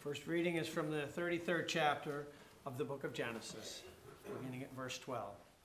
First reading is from the 33rd chapter of the book of Genesis, beginning at verse 12.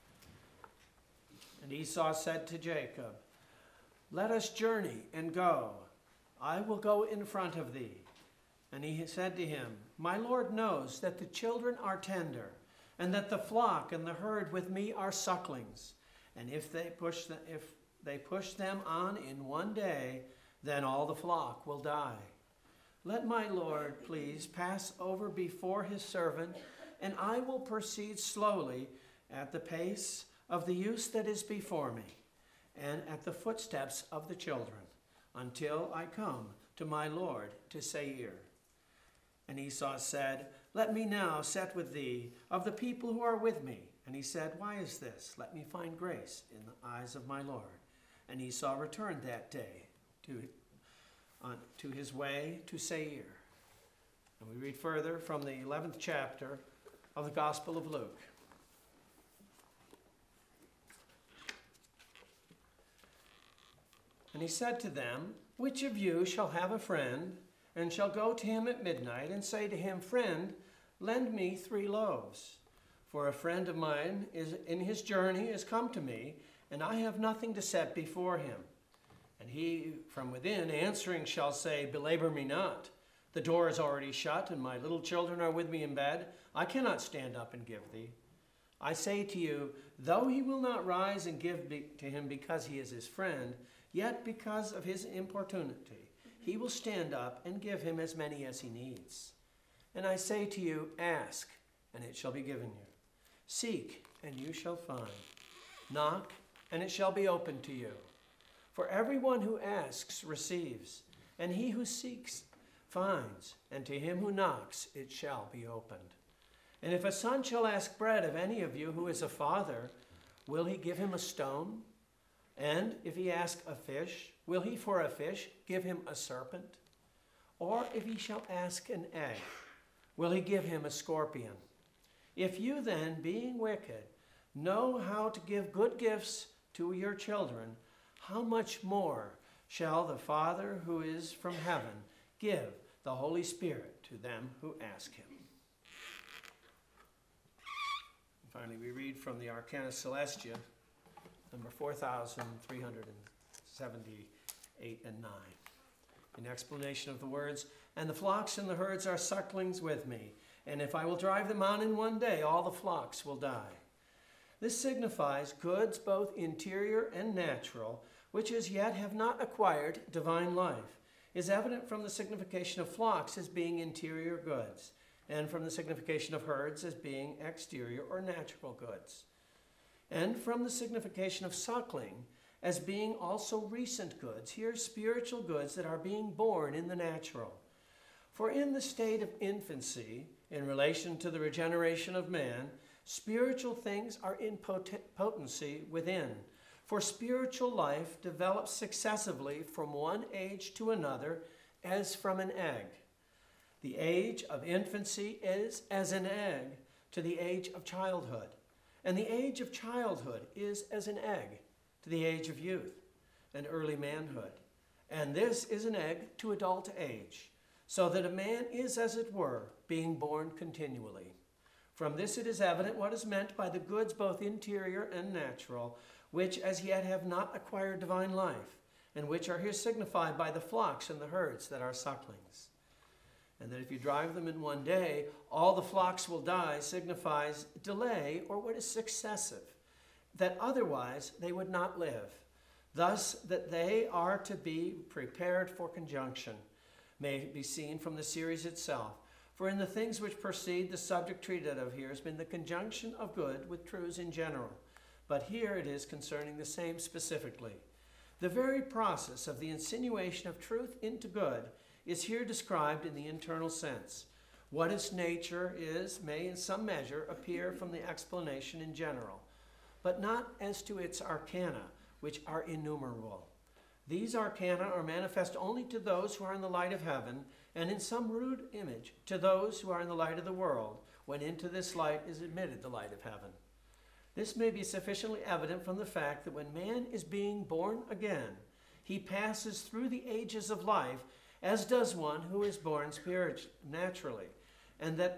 And Esau said to Jacob, "Let us journey and go. I will go in front of thee." And he said to him, "My Lord knows that the children are tender, and that the flock and the herd with me are sucklings. And if they push them on in one day, then all the flock will die. Let my Lord please pass over before his servant, and I will proceed slowly at the pace of the youth that is before me, and at the footsteps of the children, until I come to my Lord to Seir." And Esau said, "Let me now set with thee of the people who are with me." And he said, "Why is this? Let me find grace in the eyes of my Lord." And Esau returned that day to his way to Seir. And we read further from the 11th chapter of the Gospel of Luke. And he said to them, "Which of you shall have a friend, and shall go to him at midnight, and say to him, 'Friend, lend me 3 loaves. For a friend of mine is in his journey is come to me, and I have nothing to set before him.' And he from within answering shall say, 'Belabor me not. The door is already shut, and my little children are with me in bed. I cannot stand up and give thee.' I say to you, though he will not rise and give to him because he is his friend, yet because of his importunity, he will stand up and give him as many as he needs. And I say to you, ask, and it shall be given you. Seek, and you shall find. Knock, and it shall be opened to you. For everyone who asks receives, and he who seeks finds, and to him who knocks it shall be opened. And if a son shall ask bread of any of you who is a father, will he give him a stone? And if he ask a fish, will he for a fish give him a serpent? Or if he shall ask an egg, will he give him a scorpion? If you then, being wicked, know how to give good gifts to your children, how much more shall the Father who is from heaven give the Holy Spirit to them who ask him?" And finally, we read from the Arcana Celestia, number 4378 and 9. In explanation of the words, "And the flocks and the herds are sucklings with me, and if I will drive them on in one day, all the flocks will die." This signifies goods both interior and natural, which as yet have not acquired divine life, is evident from the signification of flocks as being interior goods, and from the signification of herds as being exterior or natural goods, and from the signification of suckling as being also recent goods, here spiritual goods that are being born in the natural. For in the state of infancy, in relation to the regeneration of man, spiritual things are in potency within. For spiritual life develops successively from one age to another as from an egg. The age of infancy is as an egg to the age of childhood, and the age of childhood is as an egg to the age of youth and early manhood. And this is an egg to adult age, so that a man is, as it were, being born continually. From this it is evident what is meant by the goods both interior and natural, which as yet have not acquired divine life, and which are here signified by the flocks and the herds that are sucklings. And that if you drive them in one day, all the flocks will die signifies delay or what is successive, that otherwise they would not live. Thus that they are to be prepared for conjunction may be seen from the series itself. For in the things which precede, the subject treated of here has been the conjunction of good with truths in general. But here it is concerning the same specifically. The very process of the insinuation of truth into good is here described in the internal sense. What its nature is may in some measure appear from the explanation in general, but not as to its arcana, which are innumerable. These arcana are manifest only to those who are in the light of heaven, and in some rude image to those who are in the light of the world, when into this light is admitted the light of heaven. This may be sufficiently evident from the fact that when man is being born again, he passes through the ages of life as does one who is born naturally, and that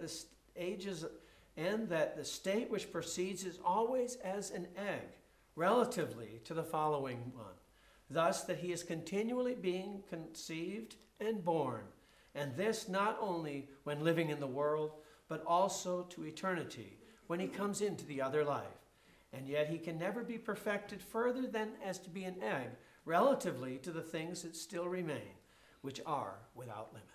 the state which proceeds is always as an egg, relatively to the following one, thus that he is continually being conceived and born, and this not only when living in the world, but also to eternity, when he comes into the other life. And yet he can never be perfected further than as to be an egg, relatively to the things that still remain, which are without limit.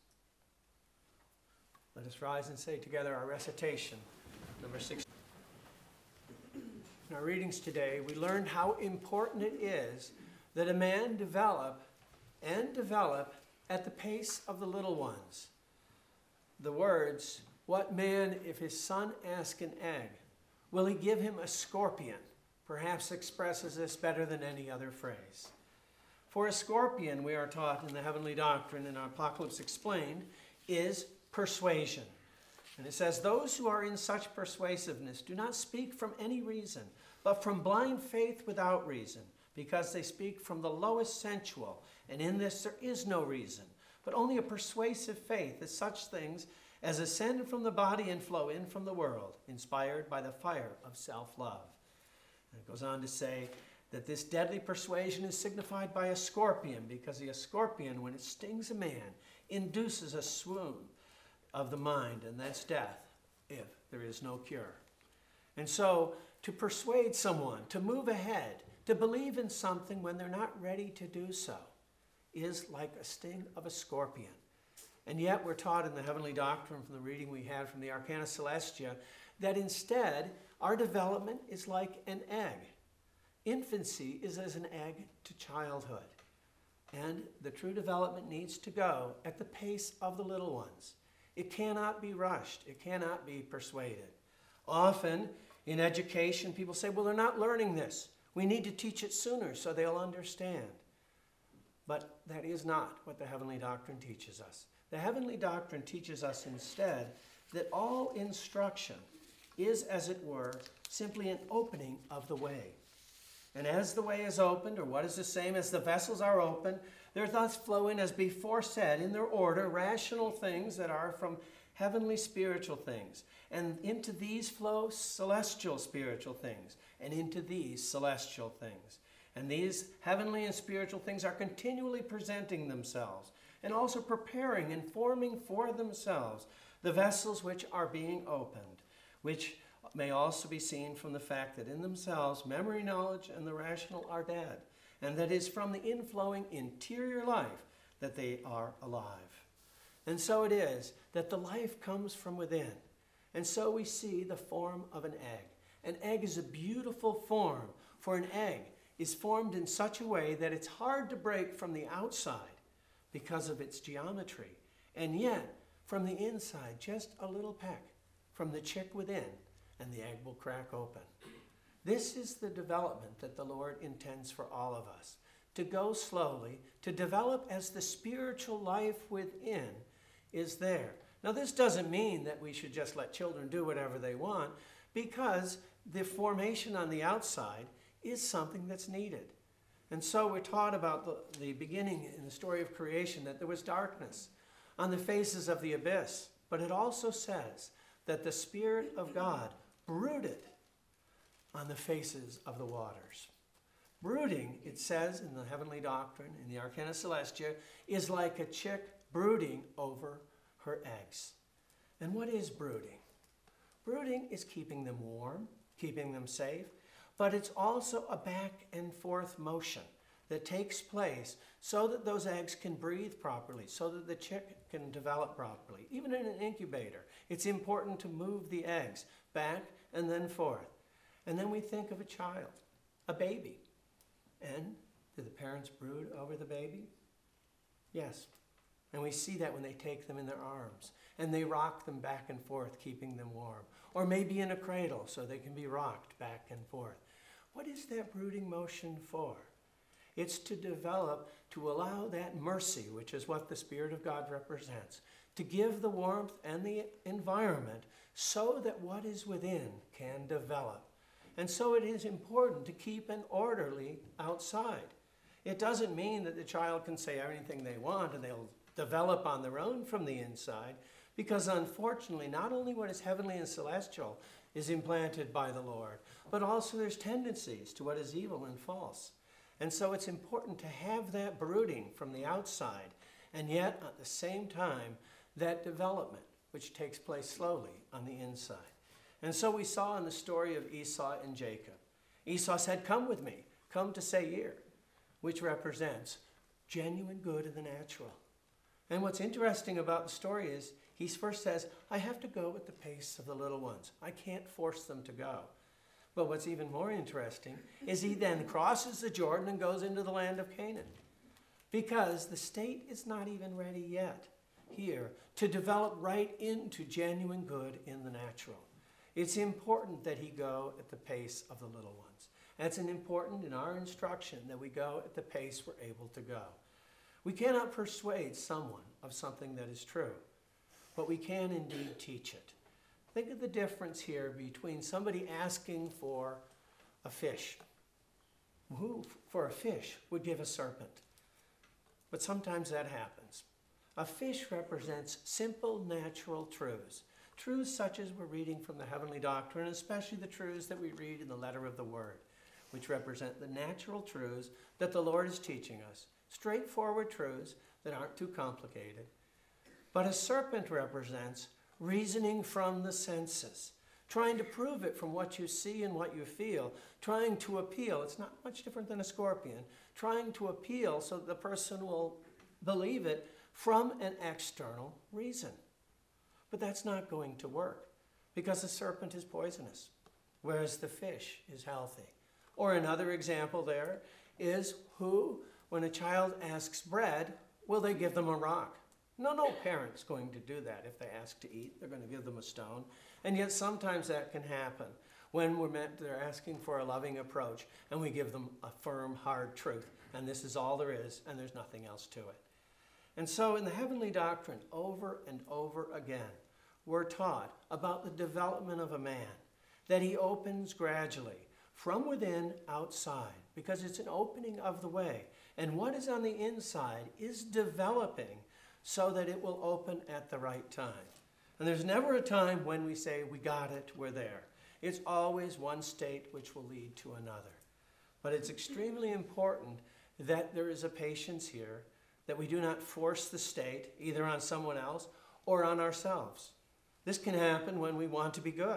Let us rise and say together our recitation, number 6. In our readings today, we learned how important it is that a man develop at the pace of the little ones. The words, "What man, if his son ask an egg, will he give him a scorpion?" perhaps expresses this better than any other phrase. For a scorpion, we are taught in the Heavenly Doctrine in our Apocalypse Explained, is persuasion. And it says, "Those who are in such persuasiveness do not speak from any reason, but from blind faith without reason, because they speak from the lowest sensual, and in this there is no reason, but only a persuasive faith that such things as ascend from the body and flow in from the world, inspired by the fire of self-love." And it goes on to say that this deadly persuasion is signified by a scorpion, because a scorpion, when it stings a man, induces a swoon of the mind, and that's death if there is no cure. And so to persuade someone to move ahead, to believe in something when they're not ready to do so, is like a sting of a scorpion. And yet we're taught in the Heavenly Doctrine from the reading we had from the Arcana Celestia that instead our development is like an egg. Infancy is as an egg to childhood. And the true development needs to go at the pace of the little ones. It cannot be rushed. It cannot be persuaded. Often in education, people say, well, they're not learning this. We need to teach it sooner so they'll understand. But that is not what the Heavenly Doctrine teaches us. The Heavenly Doctrine teaches us instead that all instruction is, as it were, simply an opening of the way. And as the way is opened, or what is the same as the vessels are opened, there thus flow in, as before said, in their order, rational things that are from heavenly spiritual things. And into these flow celestial spiritual things, and into these celestial things. And these heavenly and spiritual things are continually presenting themselves, and also preparing and forming for themselves the vessels which are being opened, which may also be seen from the fact that in themselves memory, knowledge, and the rational are dead, and that is from the inflowing interior life that they are alive. And so it is that the life comes from within. And so we see the form of an egg. An egg is a beautiful form, for an egg is formed in such a way that it's hard to break from the outside because of its geometry, and yet from the inside, just a little peck from the chick within, and the egg will crack open. This is the development that the Lord intends for all of us, to go slowly, to develop as the spiritual life within is there. Now, this doesn't mean that we should just let children do whatever they want, because the formation on the outside is something that's needed. And so we're taught about the beginning in the story of creation that there was darkness on the faces of the abyss, but it also says that the Spirit of God brooded on the faces of the waters. Brooding, it says in the Heavenly Doctrine, in the Arcana Celestia, is like a chick brooding over her eggs. And what is brooding? Brooding is keeping them warm, keeping them safe, but it's also a back and forth motion that takes place so that those eggs can breathe properly, so that the chick can develop properly. Even in an incubator, it's important to move the eggs back and then forth. And then we think of a child, a baby. And do the parents brood over the baby? Yes. And we see that when they take them in their arms and they rock them back and forth, keeping them warm. Or maybe in a cradle so they can be rocked back and forth. What is that brooding motion for? It's to develop, to allow that mercy, which is what the Spirit of God represents, to give the warmth and the environment so that what is within can develop. And so it is important to keep an orderly outside. It doesn't mean that the child can say anything they want and they'll develop on their own from the inside, because unfortunately, not only what is heavenly and celestial is implanted by the Lord, but also there's tendencies to what is evil and false. And so it's important to have that brooding from the outside, and yet at the same time, that development, which takes place slowly on the inside. And so we saw in the story of Esau and Jacob. Esau said, "Come with me, come to Seir," which represents genuine good in the natural. And what's interesting about the story is he first says, I have to go at the pace of the little ones. I can't force them to go. But what's even more interesting is he then crosses the Jordan and goes into the land of Canaan, because the state is not even ready yet here to develop right into genuine good in the natural. It's important that he go at the pace of the little ones. That's important in our instruction, that we go at the pace we're able to go. We cannot persuade someone of something that is true, but we can indeed teach it. Think of the difference here between somebody asking for a fish. Who, for a fish, would give a serpent? But sometimes that happens. A fish represents simple, natural truths. Truths such as we're reading from the heavenly doctrine, especially the truths that we read in the letter of the Word, which represent the natural truths that the Lord is teaching us. Straightforward truths that aren't too complicated. But a serpent represents reasoning from the senses, trying to prove it from what you see and what you feel, trying to appeal. It's not much different than a scorpion, trying to appeal so that the person will believe it from an external reason. But that's not going to work, because the serpent is poisonous, whereas the fish is healthy. Or another example there is who, when a child asks bread, will they give them a rock? No parent's going to do that. If they ask to eat, they're going to give them a stone. And yet sometimes that can happen when they're asking for a loving approach, and we give them a firm, hard truth. And this is all there is, and there's nothing else to it. And so in the heavenly doctrine, over and over again, we're taught about the development of a man, that he opens gradually from within outside, because it's an opening of the way. And what is on the inside is developing so that it will open at the right time. And there's never a time when we say, we got it, we're there. It's always one state which will lead to another. But it's extremely important that there is a patience here, that we do not force the state either on someone else or on ourselves. This can happen when we want to be good.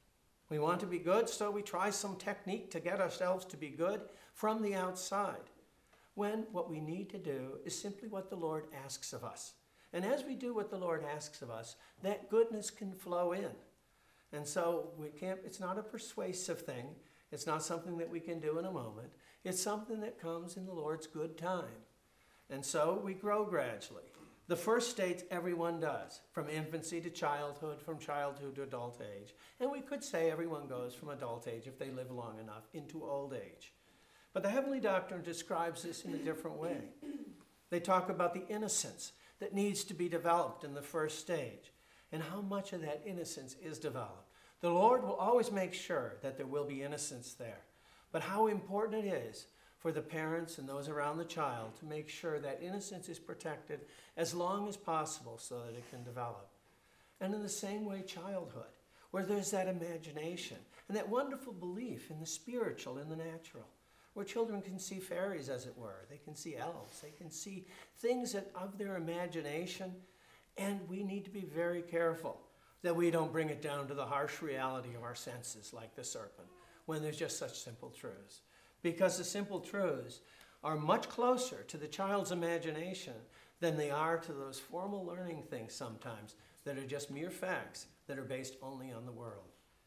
We want to be good, so we try some technique to get ourselves to be good from the outside, when what we need to do is simply what the Lord asks of us. And as we do what the Lord asks of us, that goodness can flow in. And so it's not a persuasive thing. It's not something that we can do in a moment. It's something that comes in the Lord's good time. And so we grow gradually. The first state everyone does, from infancy to childhood, from childhood to adult age. And we could say everyone goes from adult age, if they live long enough, into old age. But the heavenly doctrine describes this in a different way. They talk about the innocence that needs to be developed in the first stage, and how much of that innocence is developed. The Lord will always make sure that there will be innocence there, but how important it is for the parents and those around the child to make sure that innocence is protected as long as possible so that it can develop. And in the same way, childhood, where there's that imagination and that wonderful belief in the spiritual, in the natural, where children can see fairies, as it were. They can see elves. They can see things of their imagination. And we need to be very careful that we don't bring it down to the harsh reality of our senses like the serpent, when there's just such simple truths. Because the simple truths are much closer to the child's imagination than they are to those formal learning things sometimes that are just mere facts that are based only on the world.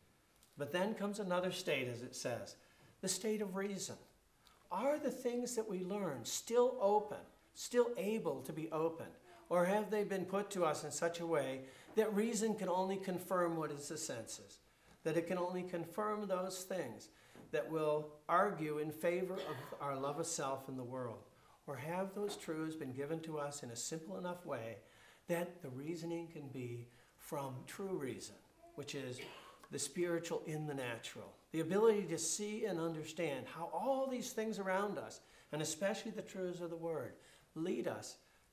But then comes another state, as it says, the state of reason. Are the things that we learn still open, still able to be open? Or have they been put to us in such a way that reason can only confirm what is the senses? That it can only confirm those things that will argue in favor of our love of self in the world? Or have those truths been given to us in a simple enough way that the reasoning can be from true reason, which is the spiritual in the natural? The ability to see and understand how all these things around us, and especially the truths of the Word, lead us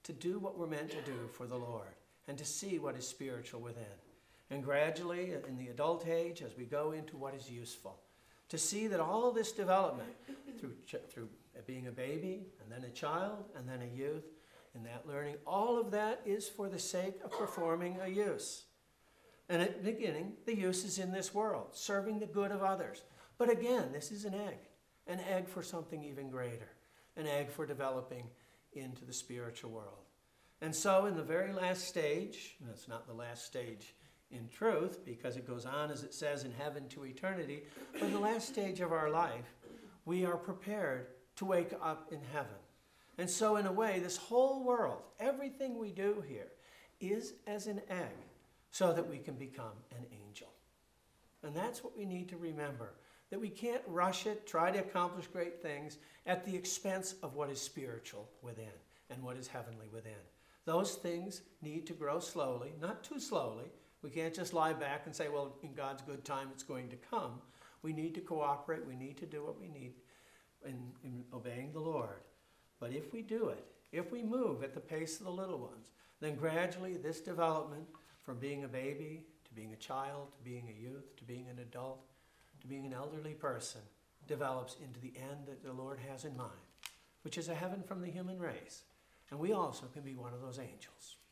to do what we're meant to do for the Lord and to see what is spiritual within. And gradually, in the adult age, as we go into what is useful, to see that all of this development through being a baby and then a child and then a youth, in that learning, all of that is for the sake of performing a use. And at the beginning, the use is in this world, serving the good of others. But again, this is an egg for something even greater, an egg for developing into the spiritual world. And so in the very last stage, and it's not the last stage in truth, because it goes on, as it says, in heaven to eternity, but in the last stage of our life, we are prepared to wake up in heaven. And so in a way, this whole world, everything we do here, is as an egg, so that we can become an angel. And that's what we need to remember, that we can't rush it, try to accomplish great things at the expense of what is spiritual within and what is heavenly within. Those things need to grow slowly, not too slowly. We can't just lie back and say, well, in God's good time, it's going to come. We need to cooperate. We need to do what we need in obeying the Lord. But if we do it, if we move at the pace of the little ones, then gradually this development from being a baby to being a child, to being a youth, to being an adult, to being an elderly person, develops into the end that the Lord has in mind, which is a heaven from the human race. And we also can be one of those angels.